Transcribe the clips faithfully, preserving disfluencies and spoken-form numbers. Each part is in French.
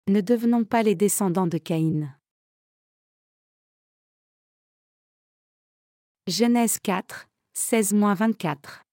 Ne devenons pas les descendants de Caïn. Genèse quatre, seize à vingt-quatre.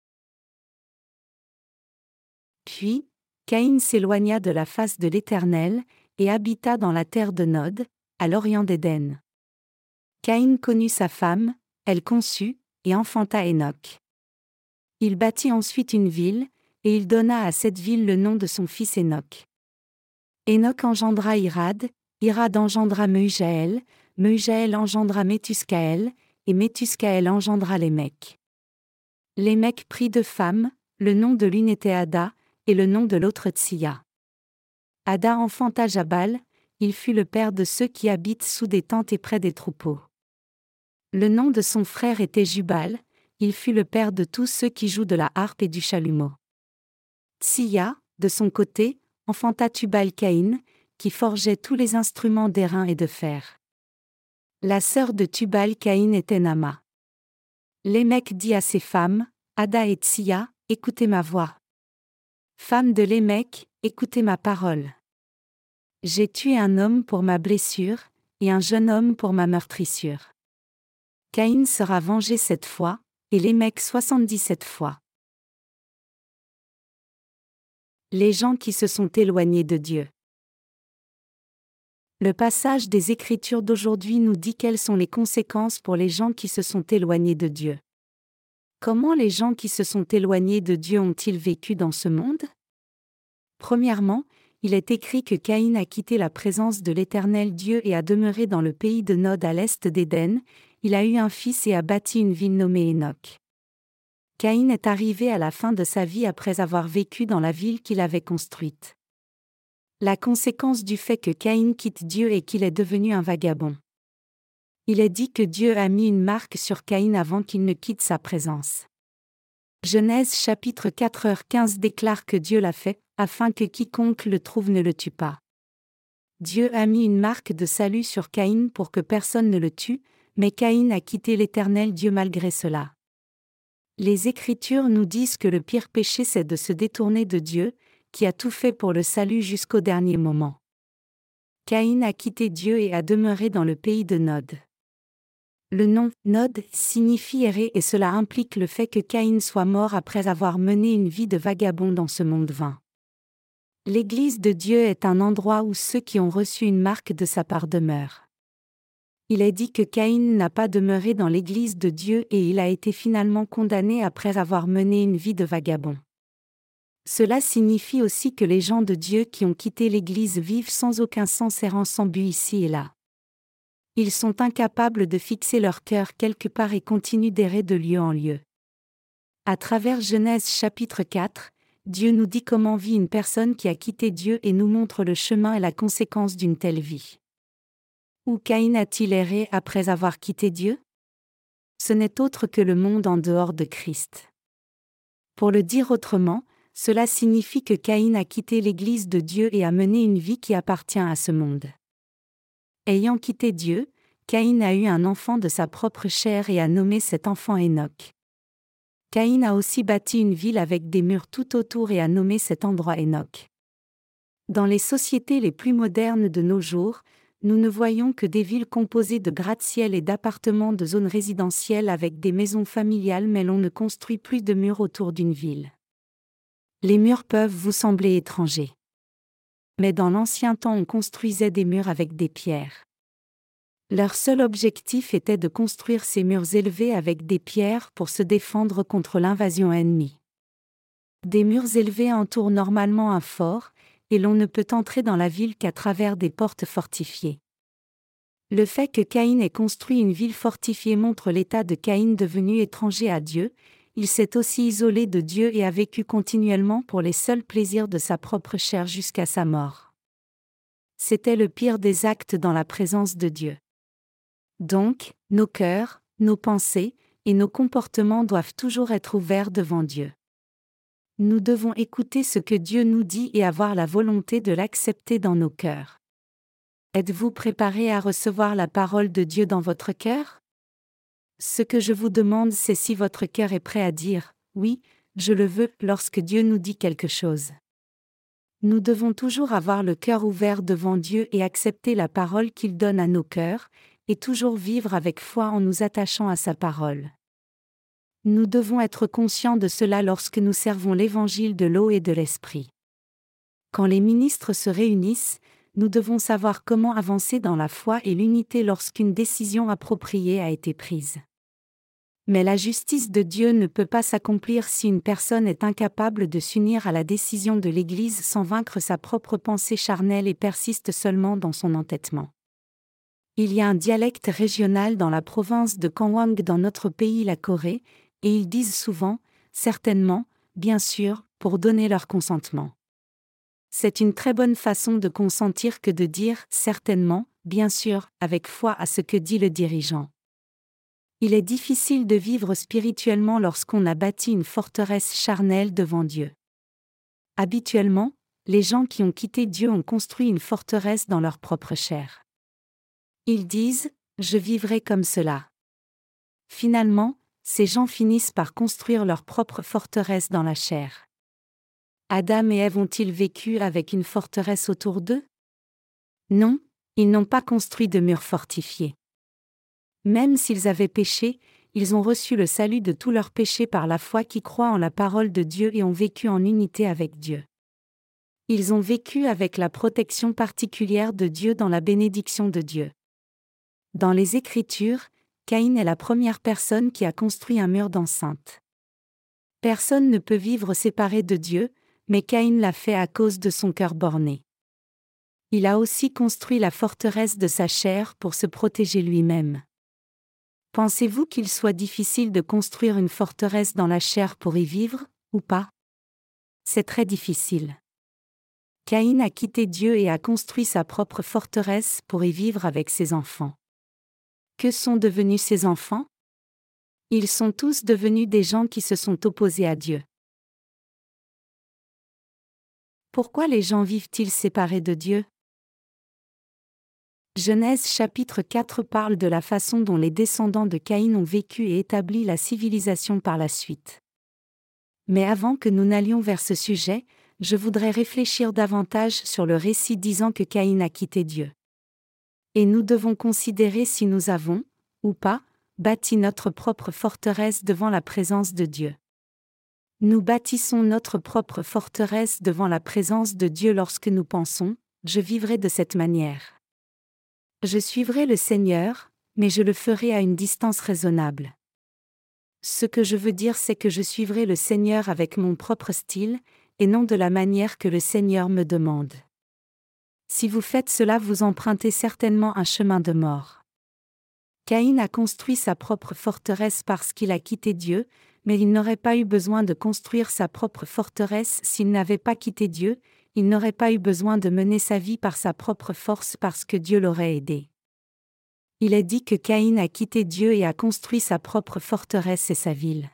Puis, Caïn s'éloigna de la face de l'Éternel, et habita dans la terre de Nod, à l'orient d'Éden. Caïn connut sa femme, elle conçut, et enfanta Hénoc. Il bâtit ensuite une ville, et il donna à cette ville le nom de son fils Hénoc. Hénoc engendra Irad, Irad engendra Meujaël, Meujaël engendra Méthuscaël, et Méthuscaël engendra Lémec. Lémec prit deux femmes, le nom de l'une était Ada, et le nom de l'autre Tsilla. Ada enfanta Jabal, il fut le père de ceux qui habitent sous des tentes et près des troupeaux. Le nom de son frère était Jubal, il fut le père de tous ceux qui jouent de la harpe et du chalumeau. Tsilla, de son côté, enfanta Tubal-Caïn, qui forgeait tous les instruments d'airain et de fer. La sœur de Tubal-Caïn était Nama. Lémec dit à ses femmes, Ada et Tsilla, écoutez ma voix. Femmes de Lémec, écoutez ma parole. J'ai tué un homme pour ma blessure, et un jeune homme pour ma meurtrissure. Caïn sera vengé sept fois, et Lémec soixante-dix-sept fois. Les gens qui se sont éloignés de Dieu. Le passage des Écritures d'aujourd'hui nous dit quelles sont les conséquences pour les gens qui se sont éloignés de Dieu. Comment les gens qui se sont éloignés de Dieu ont-ils vécu dans ce monde? Premièrement, il est écrit que Caïn a quitté la présence de l'Éternel Dieu et a demeuré dans le pays de Nod à l'est d'Éden. Il a eu un fils et a bâti une ville nommée Hénoc. Caïn est arrivé à la fin de sa vie après avoir vécu dans la ville qu'il avait construite. La conséquence du fait que Caïn quitte Dieu est qu'il est devenu un vagabond. Il est dit que Dieu a mis une marque sur Caïn avant qu'il ne quitte sa présence. Genèse chapitre quatre heures quinze déclare que Dieu l'a fait, afin que quiconque le trouve ne le tue pas. Dieu a mis une marque de salut sur Caïn pour que personne ne le tue, mais Caïn a quitté l'Éternel Dieu malgré cela. Les Écritures nous disent que le pire péché c'est de se détourner de Dieu, qui a tout fait pour le salut jusqu'au dernier moment. Caïn a quitté Dieu et a demeuré dans le pays de Nod. Le nom « Nod » signifie errer et cela implique le fait que Caïn soit mort après avoir mené une vie de vagabond dans ce monde vain. L'Église de Dieu est un endroit où ceux qui ont reçu une marque de sa part demeurent. Il est dit que Caïn n'a pas demeuré dans l'Église de Dieu et il a été finalement condamné après avoir mené une vie de vagabond. Cela signifie aussi que les gens de Dieu qui ont quitté l'Église vivent sans aucun sens errant sans but ici et là. Ils sont incapables de fixer leur cœur quelque part et continuent d'errer de lieu en lieu. À travers Genèse chapitre quatre, Dieu nous dit comment vit une personne qui a quitté Dieu et nous montre le chemin et la conséquence d'une telle vie. Où Caïn a-t-il erré après avoir quitté Dieu? Ce n'est autre que le monde en dehors de Christ. Pour le dire autrement, cela signifie que Caïn a quitté l'Église de Dieu et a mené une vie qui appartient à ce monde. Ayant quitté Dieu, Caïn a eu un enfant de sa propre chair et a nommé cet enfant Hénoc. Caïn a aussi bâti une ville avec des murs tout autour et a nommé cet endroit Hénoc. Dans les sociétés les plus modernes de nos jours, nous ne voyons que des villes composées de gratte-ciel et d'appartements de zones résidentielles avec des maisons familiales, mais l'on ne construit plus de murs autour d'une ville. Les murs peuvent vous sembler étrangers. Mais dans l'ancien temps on construisait des murs avec des pierres. Leur seul objectif était de construire ces murs élevés avec des pierres pour se défendre contre l'invasion ennemie. Des murs élevés entourent normalement un fort, et l'on ne peut entrer dans la ville qu'à travers des portes fortifiées. Le fait que Caïn ait construit une ville fortifiée montre l'état de Caïn devenu étranger à Dieu. Il s'est aussi isolé de Dieu et a vécu continuellement pour les seuls plaisirs de sa propre chair jusqu'à sa mort. C'était le pire des actes dans la présence de Dieu. Donc, nos cœurs, nos pensées et nos comportements doivent toujours être ouverts devant Dieu. Nous devons écouter ce que Dieu nous dit et avoir la volonté de l'accepter dans nos cœurs. Êtes-vous préparé à recevoir la parole de Dieu dans votre cœur? Ce que je vous demande, c'est si votre cœur est prêt à dire « Oui, je le veux » lorsque Dieu nous dit quelque chose. Nous devons toujours avoir le cœur ouvert devant Dieu et accepter la parole qu'il donne à nos cœurs, et toujours vivre avec foi en nous attachant à sa parole. Nous devons être conscients de cela lorsque nous servons l'évangile de l'eau et de l'esprit. Quand les ministres se réunissent, nous devons savoir comment avancer dans la foi et l'unité lorsqu'une décision appropriée a été prise. Mais la justice de Dieu ne peut pas s'accomplir si une personne est incapable de s'unir à la décision de l'Église sans vaincre sa propre pensée charnelle et persiste seulement dans son entêtement. Il y a un dialecte régional dans la province de Gangwon dans notre pays la Corée, et ils disent souvent « certainement », bien sûr, pour donner leur consentement. C'est une très bonne façon de consentir que de dire « certainement », bien sûr, avec foi à ce que dit le dirigeant. Il est difficile de vivre spirituellement lorsqu'on a bâti une forteresse charnelle devant Dieu. Habituellement, les gens qui ont quitté Dieu ont construit une forteresse dans leur propre chair. Ils disent « je vivrai comme cela ». Finalement, ces gens finissent par construire leur propre forteresse dans la chair. Adam et Ève ont-ils vécu avec une forteresse autour d'eux? Non, ils n'ont pas construit de murs fortifiés. Même s'ils avaient péché, ils ont reçu le salut de tous leurs péchés par la foi qui croit en la parole de Dieu et ont vécu en unité avec Dieu. Ils ont vécu avec la protection particulière de Dieu dans la bénédiction de Dieu. Dans les Écritures, Caïn est la première personne qui a construit un mur d'enceinte. Personne ne peut vivre séparé de Dieu, mais Caïn l'a fait à cause de son cœur borné. Il a aussi construit la forteresse de sa chair pour se protéger lui-même. Pensez-vous qu'il soit difficile de construire une forteresse dans la chair pour y vivre, ou pas? C'est très difficile. Caïn a quitté Dieu et a construit sa propre forteresse pour y vivre avec ses enfants. Que sont devenus ses enfants? Ils sont tous devenus des gens qui se sont opposés à Dieu. Pourquoi les gens vivent-ils séparés de Dieu? Genèse chapitre quatre parle de la façon dont les descendants de Caïn ont vécu et établi la civilisation par la suite. Mais avant que nous n'allions vers ce sujet, je voudrais réfléchir davantage sur le récit disant que Caïn a quitté Dieu. Et nous devons considérer si nous avons, ou pas, bâti notre propre forteresse devant la présence de Dieu. Nous bâtissons notre propre forteresse devant la présence de Dieu lorsque nous pensons « je vivrai de cette manière ». Je suivrai le Seigneur, mais je le ferai à une distance raisonnable. Ce que je veux dire c'est que je suivrai le Seigneur avec mon propre style, et non de la manière que le Seigneur me demande. Si vous faites cela, vous empruntez certainement un chemin de mort. Caïn a construit sa propre forteresse parce qu'il a quitté Dieu, mais il n'aurait pas eu besoin de construire sa propre forteresse s'il n'avait pas quitté Dieu, il n'aurait pas eu besoin de mener sa vie par sa propre force parce que Dieu l'aurait aidé. Il est dit que Caïn a quitté Dieu et a construit sa propre forteresse et sa ville.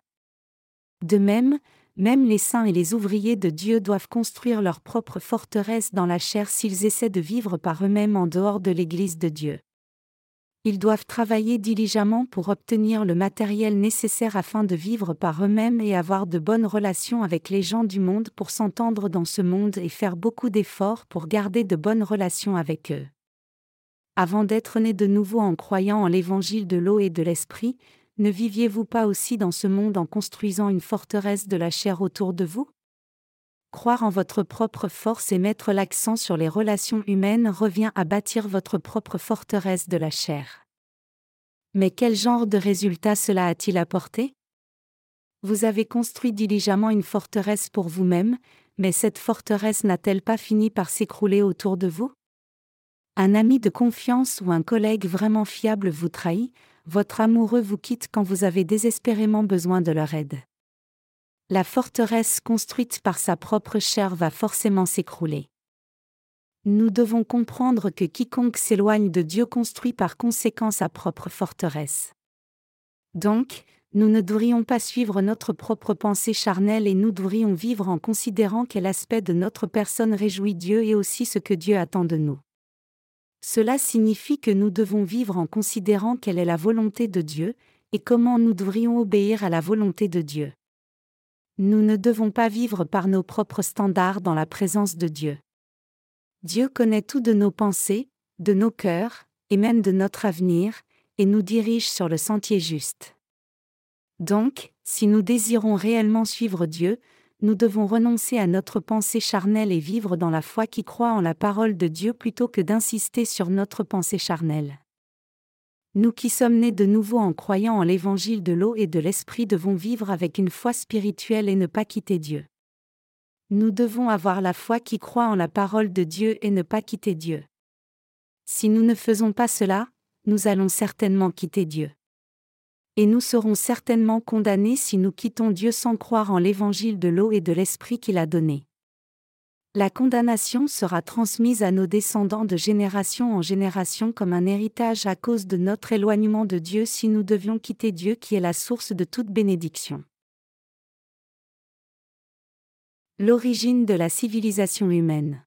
De même, même les saints et les ouvriers de Dieu doivent construire leur propre forteresse dans la chair s'ils essaient de vivre par eux-mêmes en dehors de l'Église de Dieu. Ils doivent travailler diligemment pour obtenir le matériel nécessaire afin de vivre par eux-mêmes et avoir de bonnes relations avec les gens du monde pour s'entendre dans ce monde et faire beaucoup d'efforts pour garder de bonnes relations avec eux. Avant d'être nés de nouveau en croyant en l'évangile de l'eau et de l'esprit, ne viviez-vous pas aussi dans ce monde en construisant une forteresse de la chair autour de vous? Croire en votre propre force et mettre l'accent sur les relations humaines revient à bâtir votre propre forteresse de la chair. Mais quel genre de résultat cela a-t-il apporté? Vous avez construit diligemment une forteresse pour vous-même, mais cette forteresse n'a-t-elle pas fini par s'écrouler autour de vous? Un ami de confiance ou un collègue vraiment fiable vous trahit, votre amoureux vous quitte quand vous avez désespérément besoin de leur aide. La forteresse construite par sa propre chair va forcément s'écrouler. Nous devons comprendre que quiconque s'éloigne de Dieu construit par conséquent sa propre forteresse. Donc, nous ne devrions pas suivre notre propre pensée charnelle et nous devrions vivre en considérant quel aspect de notre personne réjouit Dieu et aussi ce que Dieu attend de nous. Cela signifie que nous devons vivre en considérant quelle est la volonté de Dieu et comment nous devrions obéir à la volonté de Dieu. Nous ne devons pas vivre par nos propres standards dans la présence de Dieu. Dieu connaît tout de nos pensées, de nos cœurs, et même de notre avenir, et nous dirige sur le sentier juste. Donc, si nous désirons réellement suivre Dieu, nous devons renoncer à notre pensée charnelle et vivre dans la foi qui croit en la parole de Dieu plutôt que d'insister sur notre pensée charnelle. Nous qui sommes nés de nouveau en croyant en l'évangile de l'eau et de l'esprit devons vivre avec une foi spirituelle et ne pas quitter Dieu. Nous devons avoir la foi qui croit en la parole de Dieu et ne pas quitter Dieu. Si nous ne faisons pas cela, nous allons certainement quitter Dieu. Et nous serons certainement condamnés si nous quittons Dieu sans croire en l'évangile de l'eau et de l'esprit qu'il a donné. La condamnation sera transmise à nos descendants de génération en génération comme un héritage à cause de notre éloignement de Dieu si nous devions quitter Dieu qui est la source de toute bénédiction. L'origine de la civilisation humaine.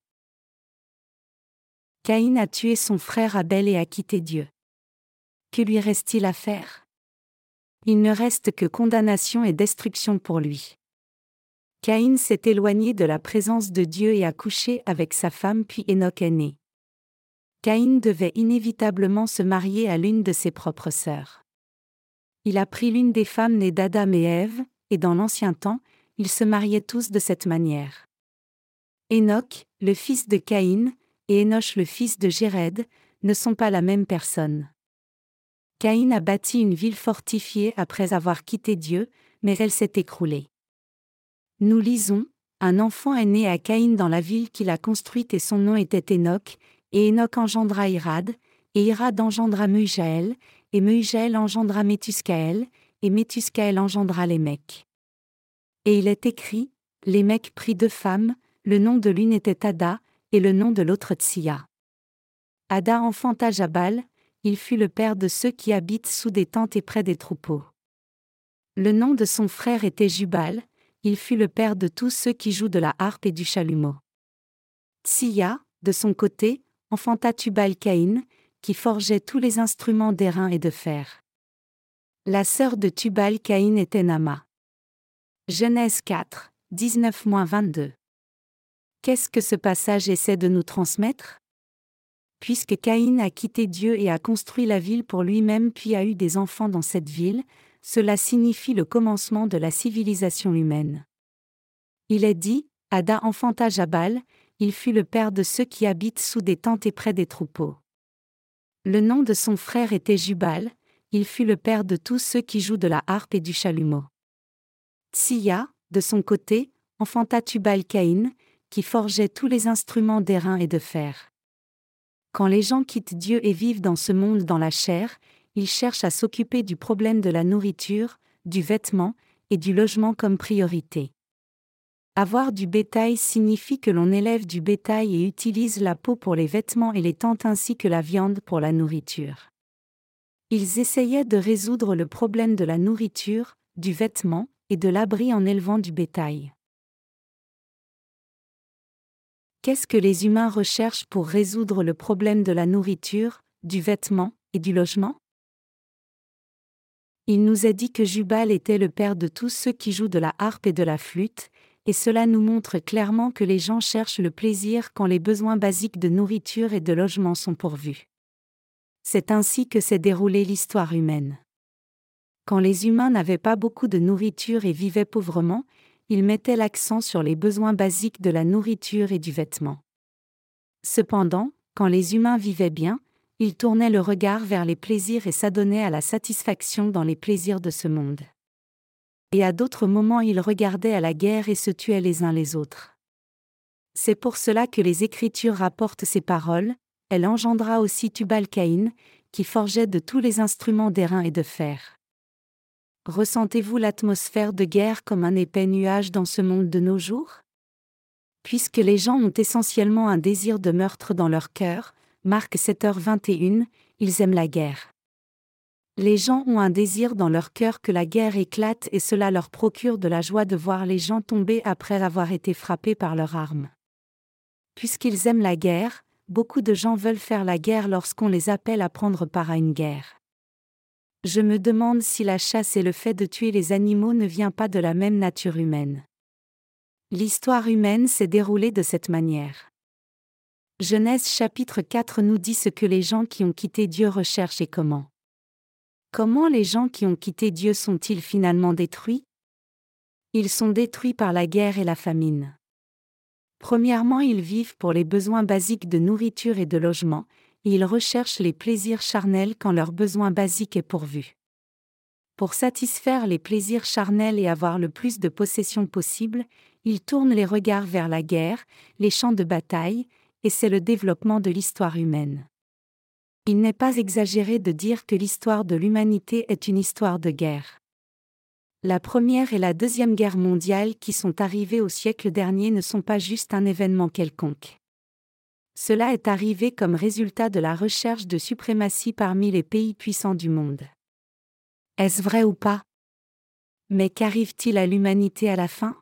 Caïn a tué son frère Abel et a quitté Dieu. Que lui reste-t-il à faire ? Il ne reste que condamnation et destruction pour lui. Caïn s'est éloigné de la présence de Dieu et a couché avec sa femme puis Enoch est né. Caïn devait inévitablement se marier à l'une de ses propres sœurs. Il a pris l'une des femmes nées d'Adam et Ève, et dans l'ancien temps, ils se mariaient tous de cette manière. Enoch, le fils de Caïn, et Énoch le fils de Jéred, ne sont pas la même personne. Caïn a bâti une ville fortifiée après avoir quitté Dieu, mais elle s'est écroulée. Nous lisons, un enfant est né à Caïn dans la ville qu'il a construite et son nom était Enoch, et Enoch engendra Irad, et Irad engendra Meujaël, et Meujaël engendra Méthuscaël, et Méthuscaël engendra Lémec. Et il est écrit, Lémec prit deux femmes, le nom de l'une était Ada, et le nom de l'autre Tsia. Ada enfanta Jabal, il fut le père de ceux qui habitent sous des tentes et près des troupeaux. Le nom de son frère était Jubal, il fut le père de tous ceux qui jouent de la harpe et du chalumeau. Tsia, de son côté, enfanta Tubal-Caïn, qui forgeait tous les instruments d'airain et de fer. La sœur de Tubal-Caïn était Nama. Genèse quatre, dix-neuf à vingt-deux. Qu'est-ce que ce passage essaie de nous transmettre ? Puisque Caïn a quitté Dieu et a construit la ville pour lui-même puis a eu des enfants dans cette ville, cela signifie le commencement de la civilisation humaine. Il est dit, Ada enfanta Jabal, il fut le père de ceux qui habitent sous des tentes et près des troupeaux. Le nom de son frère était Jubal, il fut le père de tous ceux qui jouent de la harpe et du chalumeau. Tsia, de son côté, enfanta Tubal-Caïn, qui forgeait tous les instruments d'airain et de fer. Quand les gens quittent Dieu et vivent dans ce monde dans la chair, ils cherchent à s'occuper du problème de la nourriture, du vêtement, et du logement comme priorité. Avoir du bétail signifie que l'on élève du bétail et utilise la peau pour les vêtements et les tentes ainsi que la viande pour la nourriture. Ils essayaient de résoudre le problème de la nourriture, du vêtement, et de l'abri en élevant du bétail. Qu'est-ce que les humains recherchent pour résoudre le problème de la nourriture, du vêtement, et du logement ? Il nous est dit que Jubal était le père de tous ceux qui jouent de la harpe et de la flûte, et cela nous montre clairement que les gens cherchent le plaisir quand les besoins basiques de nourriture et de logement sont pourvus. C'est ainsi que s'est déroulée l'histoire humaine. Quand les humains n'avaient pas beaucoup de nourriture et vivaient pauvrement, ils mettaient l'accent sur les besoins basiques de la nourriture et du vêtement. Cependant, quand les humains vivaient bien, ils tournaient le regard vers les plaisirs et s'adonnaient à la satisfaction dans les plaisirs de ce monde. Et à d'autres moments ils regardaient à la guerre et se tuaient les uns les autres. C'est pour cela que les Écritures rapportent ces paroles, elle engendra aussi Tubal-Caïn, qui forgeait de tous les instruments d'airain et de fer. Ressentez-vous l'atmosphère de guerre comme un épais nuage dans ce monde de nos jours ? Puisque les gens ont essentiellement un désir de meurtre dans leur cœur, Marc sept heures vingt et un, ils aiment la guerre. Les gens ont un désir dans leur cœur que la guerre éclate et cela leur procure de la joie de voir les gens tomber après avoir été frappés par leurs armes. Puisqu'ils aiment la guerre, beaucoup de gens veulent faire la guerre lorsqu'on les appelle à prendre part à une guerre. Je me demande si la chasse et le fait de tuer les animaux ne vient pas de la même nature humaine. L'histoire humaine s'est déroulée de cette manière. Genèse chapitre quatre nous dit ce que les gens qui ont quitté Dieu recherchent et comment. Comment les gens qui ont quitté Dieu sont-ils finalement détruits? Ils sont détruits par la guerre et la famine. Premièrement, ils vivent pour les besoins basiques de nourriture et de logement, et ils recherchent les plaisirs charnels quand leur besoin basique est pourvu. Pour satisfaire les plaisirs charnels et avoir le plus de possessions possible, ils tournent les regards vers la guerre, les champs de bataille, et c'est le développement de l'histoire humaine. Il n'est pas exagéré de dire que l'histoire de l'humanité est une histoire de guerre. La Première et la Deuxième Guerre mondiale qui sont arrivées au siècle dernier ne sont pas juste un événement quelconque. Cela est arrivé comme résultat de la recherche de suprématie parmi les pays puissants du monde. Est-ce vrai ou pas? Mais qu'arrive-t-il à l'humanité à la fin?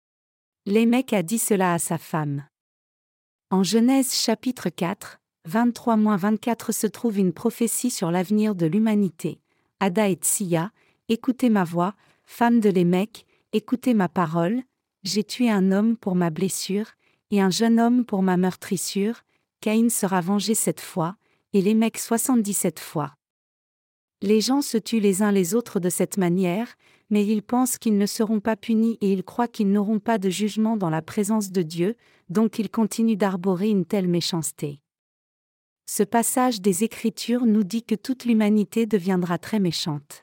Lémec a dit cela à sa femme. En Genèse chapitre quatre, vingt-trois à vingt-quatre se trouve une prophétie sur l'avenir de l'humanité. Ada et Tsiya, écoutez ma voix, femme de Lémec, écoutez ma parole, j'ai tué un homme pour ma blessure, et un jeune homme pour ma meurtrissure, Caïn sera vengé sept fois, et Lémec soixante-dix-sept fois. Les gens se tuent les uns les autres de cette manière, mais ils pensent qu'ils ne seront pas punis et ils croient qu'ils n'auront pas de jugement dans la présence de Dieu, donc ils continuent d'arborer une telle méchanceté. Ce passage des Écritures nous dit que toute l'humanité deviendra très méchante.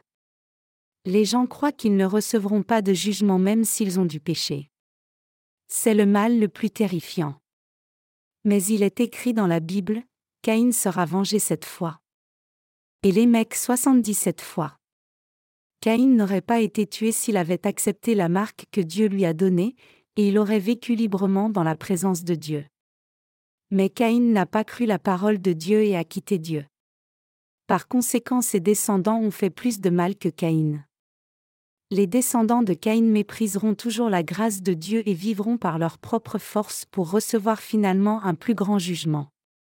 Les gens croient qu'ils ne recevront pas de jugement même s'ils ont du péché. C'est le mal le plus terrifiant. Mais il est écrit dans la Bible, Caïn sera vengé sept fois. Et Lémec soixante-dix-sept fois. Caïn n'aurait pas été tué s'il avait accepté la marque que Dieu lui a donnée, et il aurait vécu librement dans la présence de Dieu. Mais Caïn n'a pas cru la parole de Dieu et a quitté Dieu. Par conséquent, ses descendants ont fait plus de mal que Caïn. Les descendants de Caïn mépriseront toujours la grâce de Dieu et vivront par leur propre force pour recevoir finalement un plus grand jugement.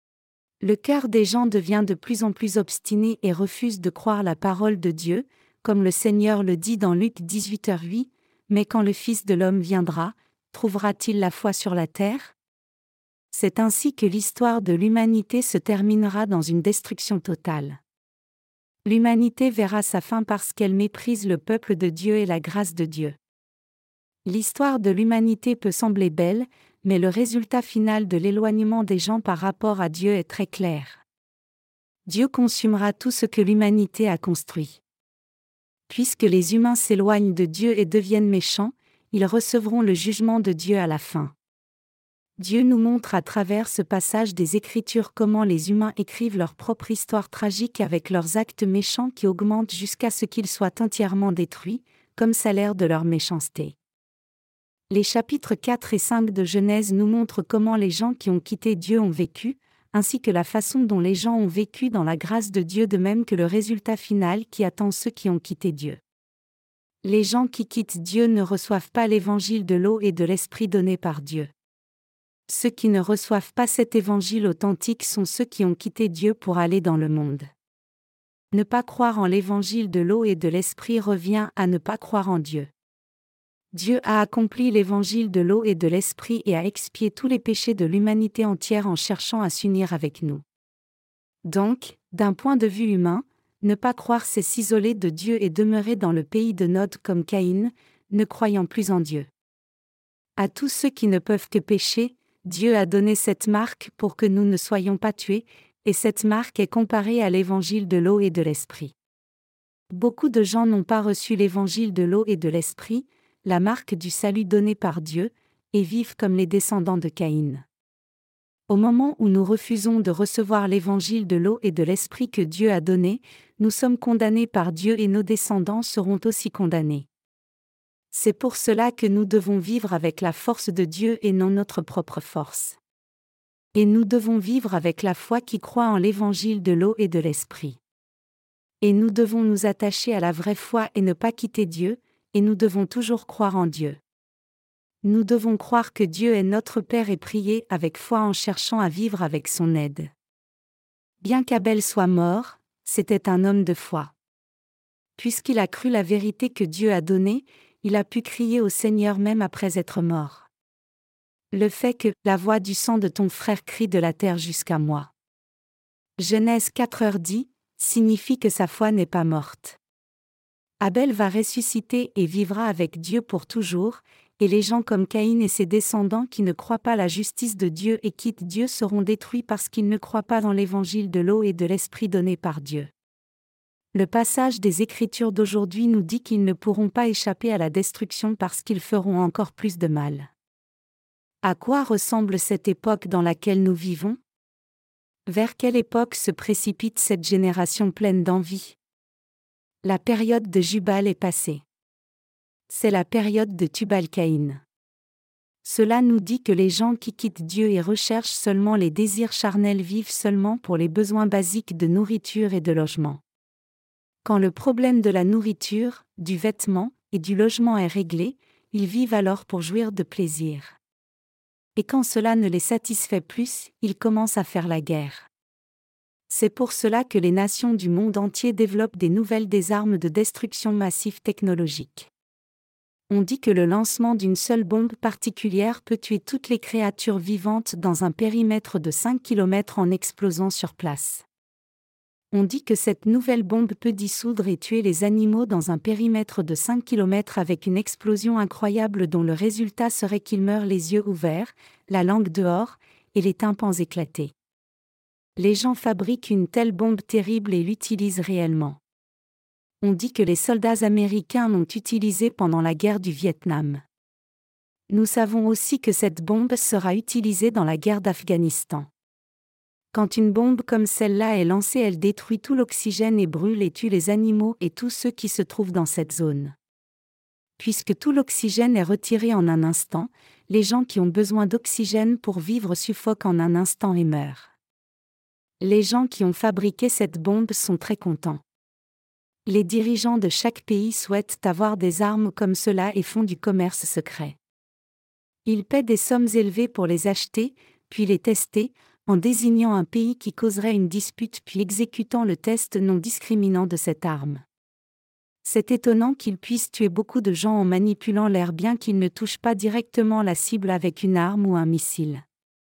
Le cœur des gens devient de plus en plus obstiné et refuse de croire la parole de Dieu, comme le Seigneur le dit dans Luc dix-huit heures huit, « Mais quand le Fils de l'homme viendra, trouvera-t-il la foi sur la terre ?» C'est ainsi que l'histoire de l'humanité se terminera dans une destruction totale. L'humanité verra sa fin parce qu'elle méprise le peuple de Dieu et la grâce de Dieu. L'histoire de l'humanité peut sembler belle, mais le résultat final de l'éloignement des gens par rapport à Dieu est très clair. Dieu consumera tout ce que l'humanité a construit. Puisque les humains s'éloignent de Dieu et deviennent méchants, ils recevront le jugement de Dieu à la fin. Dieu nous montre à travers ce passage des Écritures comment les humains écrivent leur propre histoire tragique avec leurs actes méchants qui augmentent jusqu'à ce qu'ils soient entièrement détruits, comme salaire de leur méchanceté. Les chapitres quatre et cinq de Genèse nous montrent comment les gens qui ont quitté Dieu ont vécu, ainsi que la façon dont les gens ont vécu dans la grâce de Dieu, de même que le résultat final qui attend ceux qui ont quitté Dieu. Les gens qui quittent Dieu ne reçoivent pas l'évangile de l'eau et de l'esprit donné par Dieu. Ceux qui ne reçoivent pas cet évangile authentique sont ceux qui ont quitté Dieu pour aller dans le monde. Ne pas croire en l'évangile de l'eau et de l'esprit revient à ne pas croire en Dieu. Dieu a accompli l'évangile de l'eau et de l'esprit et a expié tous les péchés de l'humanité entière en cherchant à s'unir avec nous. Donc, d'un point de vue humain, ne pas croire c'est s'isoler de Dieu et demeurer dans le pays de Nod comme Caïn, ne croyant plus en Dieu. À tous ceux qui ne peuvent que pécher, Dieu a donné cette marque pour que nous ne soyons pas tués, et cette marque est comparée à l'évangile de l'eau et de l'esprit. Beaucoup de gens n'ont pas reçu l'évangile de l'eau et de l'esprit, la marque du salut donnée par Dieu, et vivent comme les descendants de Caïn. Au moment où nous refusons de recevoir l'évangile de l'eau et de l'esprit que Dieu a donné, nous sommes condamnés par Dieu et nos descendants seront aussi condamnés. C'est pour cela que nous devons vivre avec la force de Dieu et non notre propre force. Et nous devons vivre avec la foi qui croit en l'évangile de l'eau et de l'esprit. Et nous devons nous attacher à la vraie foi et ne pas quitter Dieu, et nous devons toujours croire en Dieu. Nous devons croire que Dieu est notre Père et prier avec foi en cherchant à vivre avec son aide. Bien qu'Abel soit mort, c'était un homme de foi. Puisqu'il a cru la vérité que Dieu a donnée, il a pu crier au Seigneur même après être mort. Le fait que « la voix du sang de ton frère crie de la terre jusqu'à moi ». Genèse quatre heures dix signifie que sa foi n'est pas morte. Abel va ressusciter et vivra avec Dieu pour toujours, et les gens comme Caïn et ses descendants qui ne croient pas la justice de Dieu et quittent Dieu seront détruits parce qu'ils ne croient pas dans l'évangile de l'eau et de l'esprit donné par Dieu. Le passage des Écritures d'aujourd'hui nous dit qu'ils ne pourront pas échapper à la destruction parce qu'ils feront encore plus de mal. À quoi ressemble cette époque dans laquelle nous vivons ? Vers quelle époque se précipite cette génération pleine d'envie ? La période de Jubal est passée. C'est la période de Tubal-Caïn. Cela nous dit que les gens qui quittent Dieu et recherchent seulement les désirs charnels vivent seulement pour les besoins basiques de nourriture et de logement. Quand le problème de la nourriture, du vêtement et du logement est réglé, ils vivent alors pour jouir de plaisir. Et quand cela ne les satisfait plus, ils commencent à faire la guerre. C'est pour cela que les nations du monde entier développent des nouvelles des armes de destruction massive technologique. On dit que le lancement d'une seule bombe particulière peut tuer toutes les créatures vivantes dans un périmètre de cinq kilomètres en explosant sur place. On dit que cette nouvelle bombe peut dissoudre et tuer les animaux dans un périmètre de cinq kilomètres avec une explosion incroyable dont le résultat serait qu'ils meurent les yeux ouverts, la langue dehors, et les tympans éclatés. Les gens fabriquent une telle bombe terrible et l'utilisent réellement. On dit que les soldats américains l'ont utilisée pendant la guerre du Vietnam. Nous savons aussi que cette bombe sera utilisée dans la guerre d'Afghanistan. Quand une bombe comme celle-là est lancée, elle détruit tout l'oxygène et brûle et tue les animaux et tous ceux qui se trouvent dans cette zone. Puisque tout l'oxygène est retiré en un instant, les gens qui ont besoin d'oxygène pour vivre suffoquent en un instant et meurent. Les gens qui ont fabriqué cette bombe sont très contents. Les dirigeants de chaque pays souhaitent avoir des armes comme cela et font du commerce secret. Ils paient des sommes élevées pour les acheter, puis les tester, en désignant un pays qui causerait une dispute puis exécutant le test non discriminant de cette arme. C'est étonnant qu'ils puissent tuer beaucoup de gens en manipulant l'air bien qu'ils ne touchent pas directement la cible avec une arme ou un missile.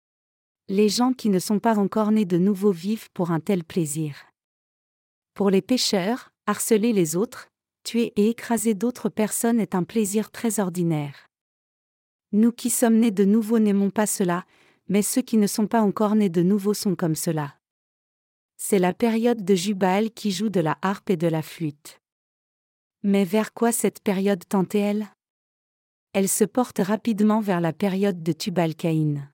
Les gens qui ne sont pas encore nés de nouveau vivent pour un tel plaisir. Pour les pécheurs, harceler les autres, tuer et écraser d'autres personnes est un plaisir très ordinaire. Nous qui sommes nés de nouveau n'aimons pas cela, mais ceux qui ne sont pas encore nés de nouveau sont comme cela. C'est la période de Jubal qui joue de la harpe et de la flûte. Mais vers quoi cette période tend-elle ? Elle se porte rapidement vers la période de Tubal-Caïn.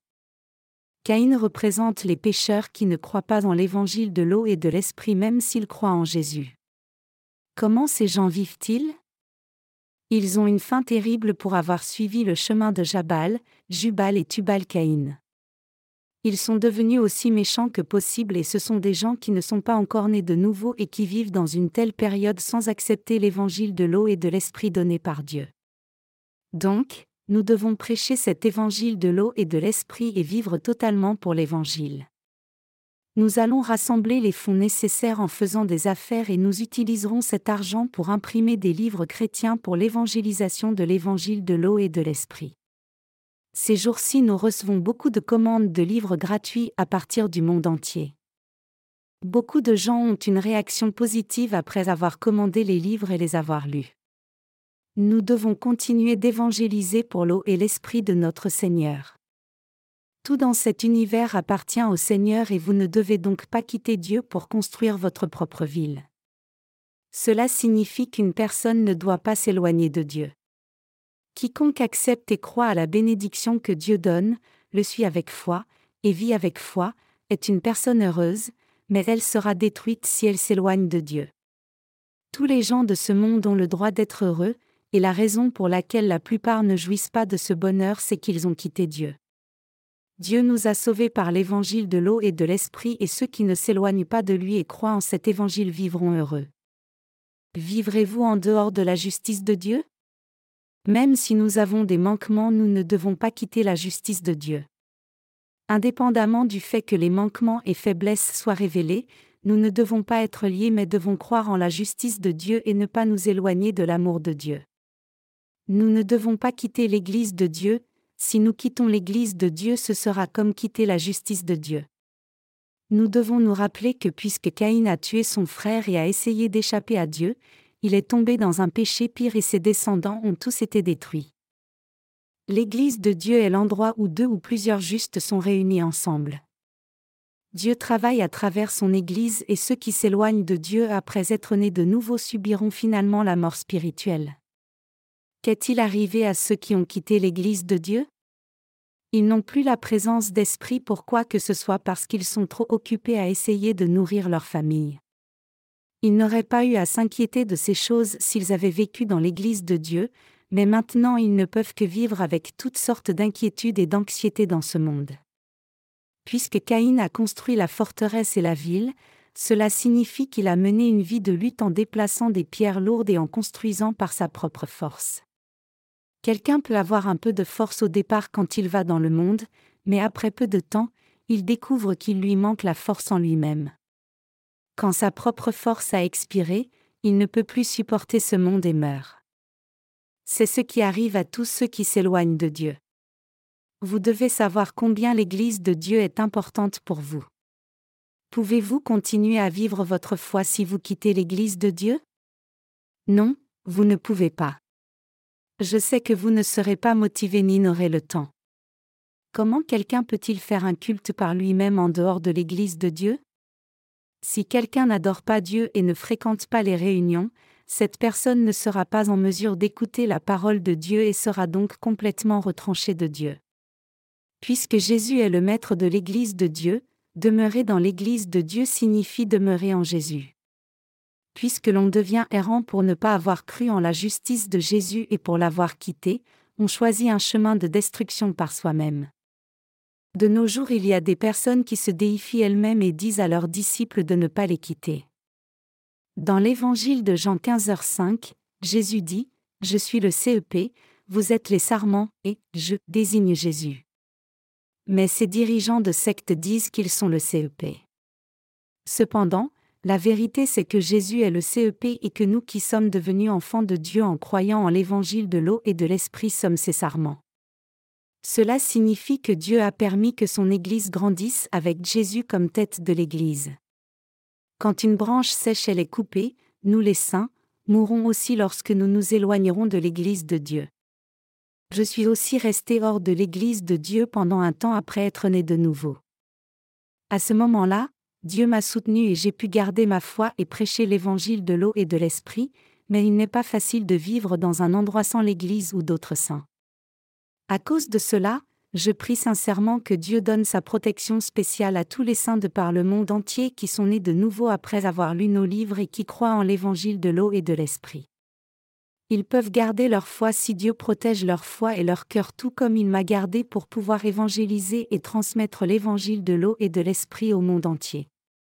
Caïn représente les pécheurs qui ne croient pas dans l'évangile de l'eau et de l'esprit même s'ils croient en Jésus. Comment ces gens vivent-ils ? Ils ont une fin terrible pour avoir suivi le chemin de Jabal, Jubal et Tubal-Caïn. Ils sont devenus aussi méchants que possible et ce sont des gens qui ne sont pas encore nés de nouveau et qui vivent dans une telle période sans accepter l'évangile de l'eau et de l'esprit donné par Dieu. Donc, nous devons prêcher cet évangile de l'eau et de l'esprit et vivre totalement pour l'évangile. Nous allons rassembler les fonds nécessaires en faisant des affaires et nous utiliserons cet argent pour imprimer des livres chrétiens pour l'évangélisation de l'évangile de l'eau et de l'esprit. Ces jours-ci, nous recevons beaucoup de commandes de livres gratuits à partir du monde entier. Beaucoup de gens ont une réaction positive après avoir commandé les livres et les avoir lus. Nous devons continuer d'évangéliser pour l'eau et l'esprit de notre Seigneur. Tout dans cet univers appartient au Seigneur et vous ne devez donc pas quitter Dieu pour construire votre propre ville. Cela signifie qu'une personne ne doit pas s'éloigner de Dieu. Quiconque accepte et croit à la bénédiction que Dieu donne, le suit avec foi, et vit avec foi, est une personne heureuse, mais elle sera détruite si elle s'éloigne de Dieu. Tous les gens de ce monde ont le droit d'être heureux, et la raison pour laquelle la plupart ne jouissent pas de ce bonheur c'est qu'ils ont quitté Dieu. Dieu nous a sauvés par l'évangile de l'eau et de l'esprit et ceux qui ne s'éloignent pas de lui et croient en cet évangile vivront heureux. Vivrez-vous en dehors de la justice de Dieu ? Même si nous avons des manquements, nous ne devons pas quitter la justice de Dieu. Indépendamment du fait que les manquements et faiblesses soient révélés, nous ne devons pas être liés mais devons croire en la justice de Dieu et ne pas nous éloigner de l'amour de Dieu. Nous ne devons pas quitter l'Église de Dieu, si nous quittons l'Église de Dieu ce sera comme quitter la justice de Dieu. Nous devons nous rappeler que puisque Caïn a tué son frère et a essayé d'échapper à Dieu, il est tombé dans un péché pire et ses descendants ont tous été détruits. L'Église de Dieu est l'endroit où deux ou plusieurs justes sont réunis ensemble. Dieu travaille à travers son Église et ceux qui s'éloignent de Dieu après être nés de nouveau subiront finalement la mort spirituelle. Qu'est-il arrivé à ceux qui ont quitté l'Église de Dieu? Ils n'ont plus la présence d'esprit pour quoi que ce soit parce qu'ils sont trop occupés à essayer de nourrir leur famille. Ils n'auraient pas eu à s'inquiéter de ces choses s'ils avaient vécu dans l'Église de Dieu, mais maintenant ils ne peuvent que vivre avec toutes sortes d'inquiétudes et d'anxiété dans ce monde. Puisque Caïn a construit la forteresse et la ville, cela signifie qu'il a mené une vie de lutte en déplaçant des pierres lourdes et en construisant par sa propre force. Quelqu'un peut avoir un peu de force au départ quand il va dans le monde, mais après peu de temps, il découvre qu'il lui manque la force en lui-même. Quand sa propre force a expiré, il ne peut plus supporter ce monde et meurt. C'est ce qui arrive à tous ceux qui s'éloignent de Dieu. Vous devez savoir combien l'Église de Dieu est importante pour vous. Pouvez-vous continuer à vivre votre foi si vous quittez l'Église de Dieu? Non, vous ne pouvez pas. Je sais que vous ne serez pas motivé ni n'aurez le temps. Comment quelqu'un peut-il faire un culte par lui-même en dehors de l'Église de Dieu? Si quelqu'un n'adore pas Dieu et ne fréquente pas les réunions, cette personne ne sera pas en mesure d'écouter la parole de Dieu et sera donc complètement retranchée de Dieu. Puisque Jésus est le maître de l'Église de Dieu, demeurer dans l'Église de Dieu signifie demeurer en Jésus. Puisque l'on devient errant pour ne pas avoir cru en la justice de Jésus et pour l'avoir quitté, on choisit un chemin de destruction par soi-même. De nos jours, il y a des personnes qui se déifient elles-mêmes et disent à leurs disciples de ne pas les quitter. Dans l'Évangile de Jean quinze heures cinq, Jésus dit « Je suis le C E P, vous êtes les sarments, et « je » désigne Jésus. Mais ces dirigeants de sectes disent qu'ils sont le C E P. Cependant, la vérité c'est que Jésus est le C E P et que nous qui sommes devenus enfants de Dieu en croyant en l'Évangile de l'eau et de l'Esprit sommes ses sarments. Cela signifie que Dieu a permis que son Église grandisse avec Jésus comme tête de l'Église. Quand une branche sèche elle est coupée, nous les saints, mourrons aussi lorsque nous nous éloignerons de l'Église de Dieu. Je suis aussi resté hors de l'Église de Dieu pendant un temps après être né de nouveau. À ce moment-là, Dieu m'a soutenu et j'ai pu garder ma foi et prêcher l'Évangile de l'eau et de l'Esprit, mais il n'est pas facile de vivre dans un endroit sans l'Église ou d'autres saints. À cause de cela, je prie sincèrement que Dieu donne sa protection spéciale à tous les saints de par le monde entier qui sont nés de nouveau après avoir lu nos livres et qui croient en l'Évangile de l'eau et de l'Esprit. Ils peuvent garder leur foi si Dieu protège leur foi et leur cœur tout comme il m'a gardé pour pouvoir évangéliser et transmettre l'Évangile de l'eau et de l'Esprit au monde entier.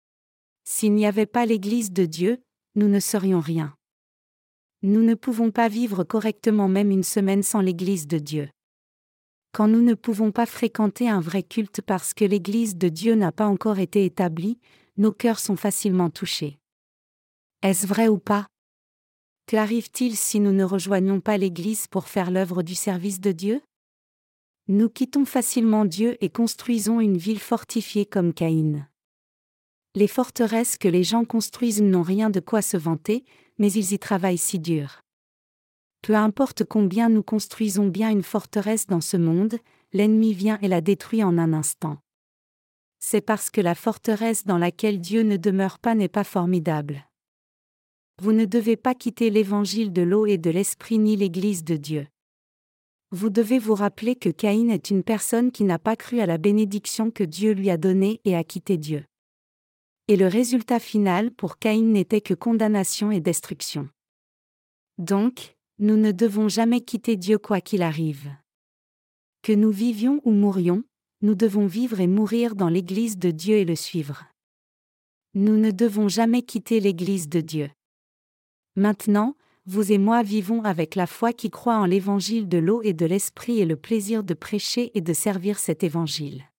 S'il n'y avait pas l'Église de Dieu, nous ne serions rien. Nous ne pouvons pas vivre correctement même une semaine sans l'Église de Dieu. Quand nous ne pouvons pas fréquenter un vrai culte parce que l'Église de Dieu n'a pas encore été établie, nos cœurs sont facilement touchés. Est-ce vrai ou pas? Qu'arrive-t-il si nous ne rejoignons pas l'Église pour faire l'œuvre du service de Dieu? Nous quittons facilement Dieu et construisons une ville fortifiée comme Caïn. Les forteresses que les gens construisent n'ont rien de quoi se vanter, mais ils y travaillent si dur. Peu importe combien nous construisons bien une forteresse dans ce monde, l'ennemi vient et la détruit en un instant. C'est parce que la forteresse dans laquelle Dieu ne demeure pas n'est pas formidable. Vous ne devez pas quitter l'Évangile de l'eau et de l'Esprit ni l'Église de Dieu. Vous devez vous rappeler que Caïn est une personne qui n'a pas cru à la bénédiction que Dieu lui a donnée et a quitté Dieu. Et le résultat final pour Caïn n'était que condamnation et destruction. Donc, nous ne devons jamais quitter Dieu quoi qu'il arrive. Que nous vivions ou mourions, nous devons vivre et mourir dans l'Église de Dieu et le suivre. Nous ne devons jamais quitter l'Église de Dieu. Maintenant, vous et moi vivons avec la foi qui croit en l'Évangile de l'eau et de l'Esprit et le plaisir de prêcher et de servir cet Évangile.